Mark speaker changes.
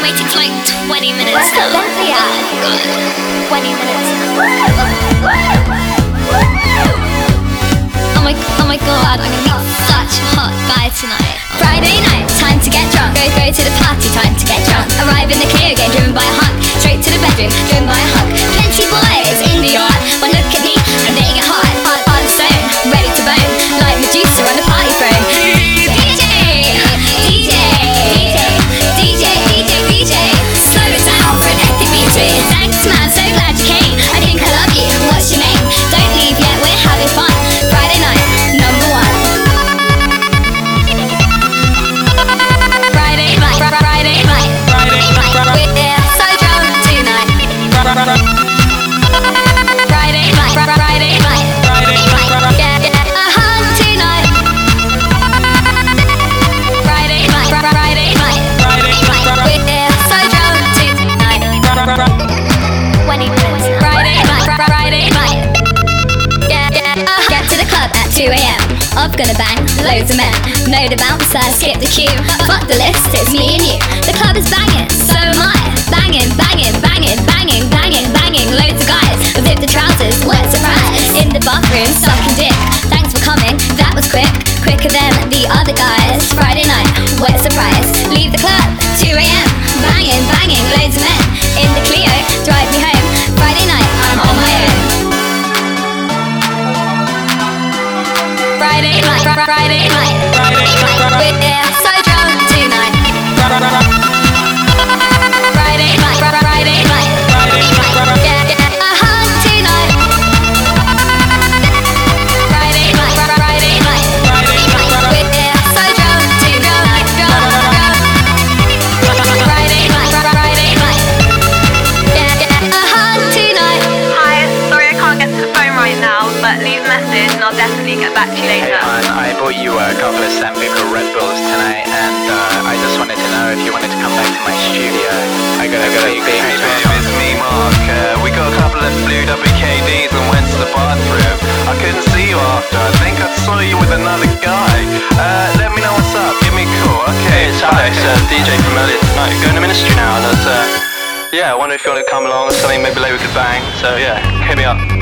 Speaker 1: waiting for like 20 minutes now. Oh god. 20 minutes. Oh my god, I'm gonna be such a hot guy tonight. Friday night, time to get drunk. Go to the party, time to get drunk. Arrive in the Clio, get driven by a hunk. Straight to the bedroom, driven by a hunk. Plenty boys in the yard, but look at me, I'm getting it hot. Hard stone, ready to bone, like Medusa on the party throne. DJ, slow it down for an epic beat. Thanks man, so glad you came. I think I love you, what's your name? Don't leave yet, we're having fun. Friday night, number one. Friday night. We're so drunk tonight. Friday night. Get a hug tonight. Friday night. We're so drunk tonight. 20 minutes. Friday night. Get to the club at 2 AM. Off gonna bang, loads of men. Know the bouncer, skip the queue. Fuck the list, it's me and you. The club is banging, so am I. Banging. Loads of guys, zip the trousers, what a surprise. In the bathroom, sucking dick. Thanks for coming, that was quick. Quicker than the other guys. Friday night, what a surprise. Leave the club, 2 AM. Banging, loads of men. In the Clio, drive me home. Friday night, I'm on my own. Friday night. We're so drunk tonight. Friday night. Get a hug tonight. Friday night. We're so drunk tonight. Friday night. Get a hug tonight.
Speaker 2: Hi, sorry I can't get to the phone right now, but leave a message and I'll definitely get back to you later.
Speaker 3: I bought you a couple of Sambuca Red Bulls tonight, and I just wanted to know if you wanted to come back to my studio. I got a big
Speaker 4: Hey babe, it's me Mark. We got a couple of blued up KDs and went to the bathroom. I couldn't see you after, I think I saw you with another guy. Let me know what's up, give me a call, okay?
Speaker 5: Hey, it's Alex, DJ from earlier tonight. Going to Ministry now, and yeah, I wonder if you want to come along or something, maybe later we could bang. So yeah, hit me up.